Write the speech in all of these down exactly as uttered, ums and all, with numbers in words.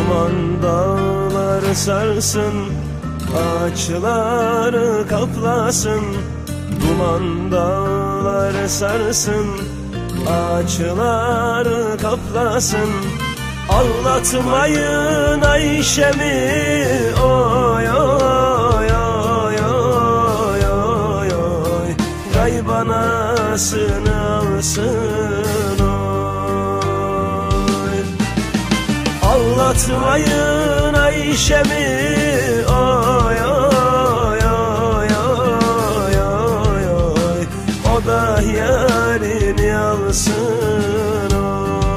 Duman dağları sarsın, ağaçları kaplasın. Duman dağları sarsın, ağaçları kaplasın. Anlatmayın Ayşe'mi, oy oy oy oy oy oy. Gayb anasını alsın oy. Anlatmayın Ayşe'mi, oy oy oy oy oy oy. O da yarini alsın oy.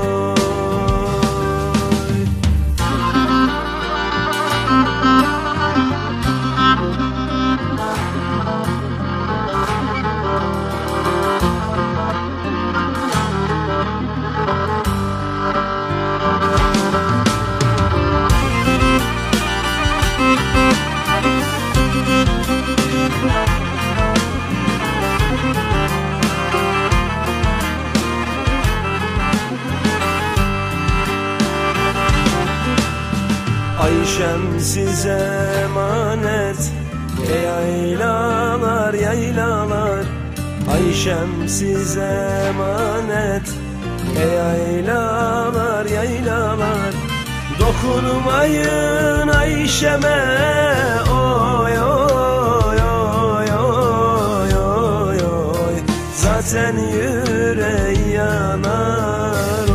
Ayşem size emanet, ey yaylalar yaylalar. Ayşem size emanet, ey yaylalar yaylalar. Dokunmayın Ayşem'e, oy oy oy oy oy oy. Zaten yüreği yanar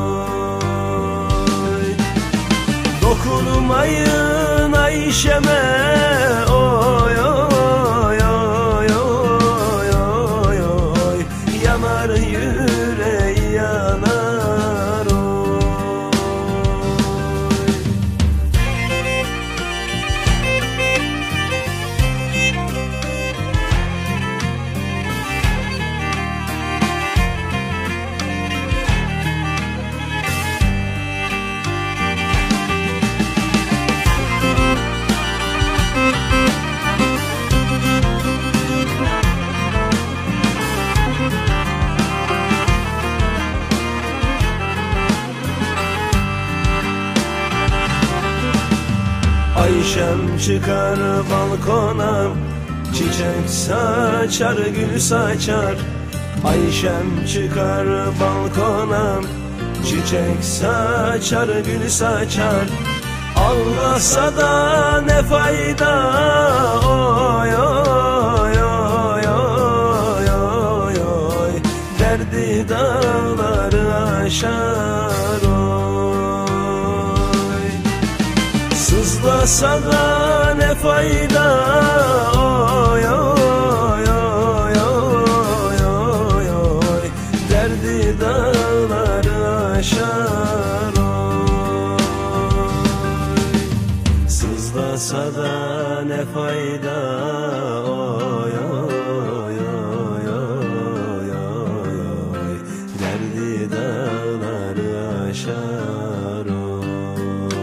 oy. Dokunmayın Ayşem'e, oy oy oy oy oy oy. Yanar yüreği yanar oy. Ayşem çıkar balkona, çiçek saçar gül saçar. Ayşem çıkar balkona, çiçek saçar gül saçar. Ağlasa da ne fayda, oy oy oy oy oy oy. Derdi dağları aşar oy. Sızlasa da ne fayda, oy oy oy oy oy oy. Derdi dağları aşar oy. Sızlasa da ne fayda, oy oy oy oy oy oy. Derdi dağları aşar oy.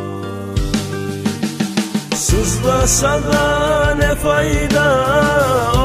Sızlasa da ne fayda,